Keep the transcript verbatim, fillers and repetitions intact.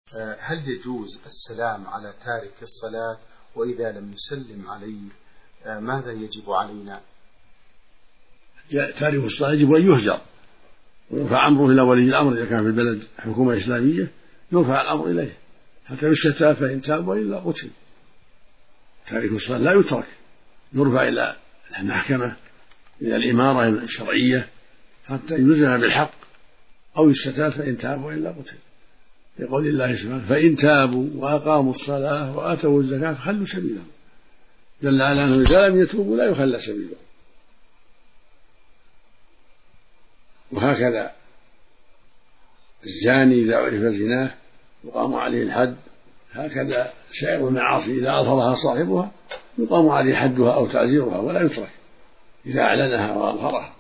هل يجوز السلام على تارك الصلاة؟ وإذا لم يسلم عليه ماذا يجب علينا؟ تارك الصلاة يجب أن يهجر ويرفع أمره إلى ولي الأمر. إذا كان في البلد حكومة إسلامية يرفع الأمر إليه حتى يستتاب فإن تاب وإلا قتل. تارك الصلاة لا يترك، يرفع إلى المحكمة إلى الإمارة الشرعية حتى يلزم بالحق أو يستتاب فإن تاب وإلا قتل. يقول الله سبحانه: فإن تابوا وأقاموا الصلاة وآتوا الزكاة فخلوا سبيلهم. دل على أنه إذا لم يتوبوا لا يخلى سبيلهم. وهكذا الزاني إذا عرف زناه يقام عليه الحد، هكذا سائر المعاصي إذا أظهرها صاحبها يقام عليه حدها أو تعزيرها ولا يترك إذا أعلنها وأظهرها.